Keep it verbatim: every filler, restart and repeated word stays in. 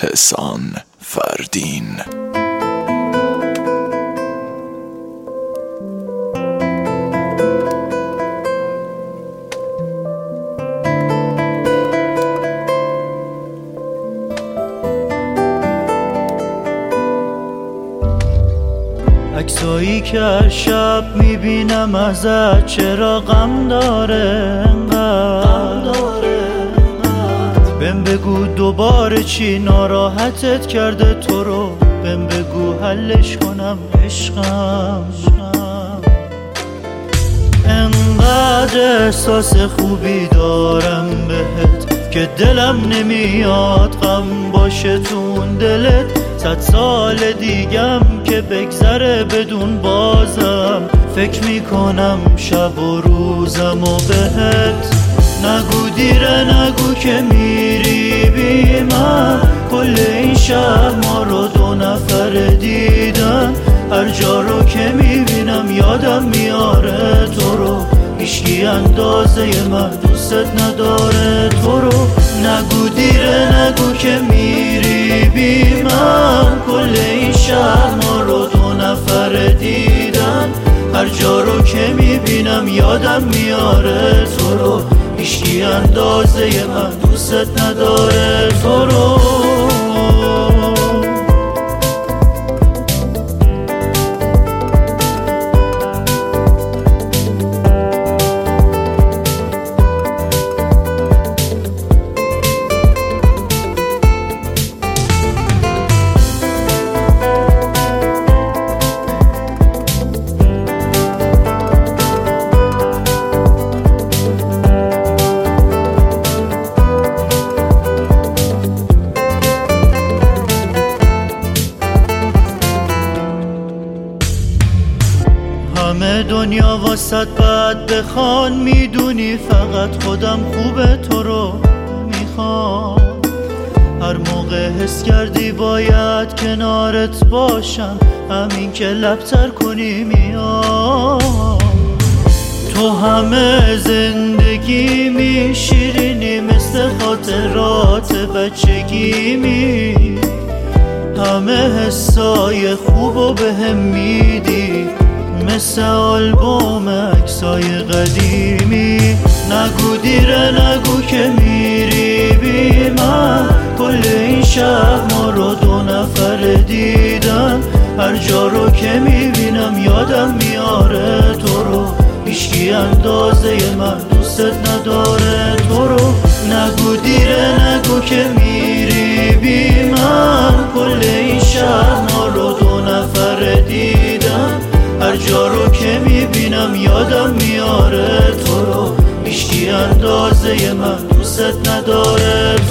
حسان فردین. عکسایی که هر شب میبینم ازت چرا غم داره انقدر؟ بهم بگو دوباره چی ناراحتت کرده تو رو، بهم بگو حلش کنم عشقم. انقدر احساس خوبی دارم بهت که دلم نمیاد غم باشه تو اون دلت. صد سال دیگم که بگذره بدون بازم فکر میکنم شب و روزم و بهت. نگو دیره نگو که میری بی من، کل این شهر ما رو دو نفر دیدن. هر جا رو که میبینم یادم میاره تو رو، هیچکی اندازه من دوست نداره تو رو. نگو دیره نگو که میری بی من، کل این شهر ما رو دو نفر دیدن. هر جا رو که میبینم یادم میاره تو رو، هیچکی اندازه من دوست نداره تو رو. همه دنیا واسط بعد بخوان، میدونی فقط خودم خوبه تو رو میخوام. هر موقع حس کردی باید کنارت باشم، همین که لبتر کنی میام. تو همه زندگی می شیرینی مثل خاطرات بچگی می، همه حسای خوبو بهم میدی مثل آلبوم عکسای قدیمی. نگو دیره نگو که میری بی من، کل این شهر ما رو دو نفر دیدن. هر جا رو که میبینم یادم میاره تو رو، هیچکی اندازه من دوست نداره تو رو. نگو دیره نگو که میری بی من، کل این شهر ما رو دو نفر دیدن. هر جا رو که میبینم یادم میاره تو رو، هیچکی اندازه من دوست نداره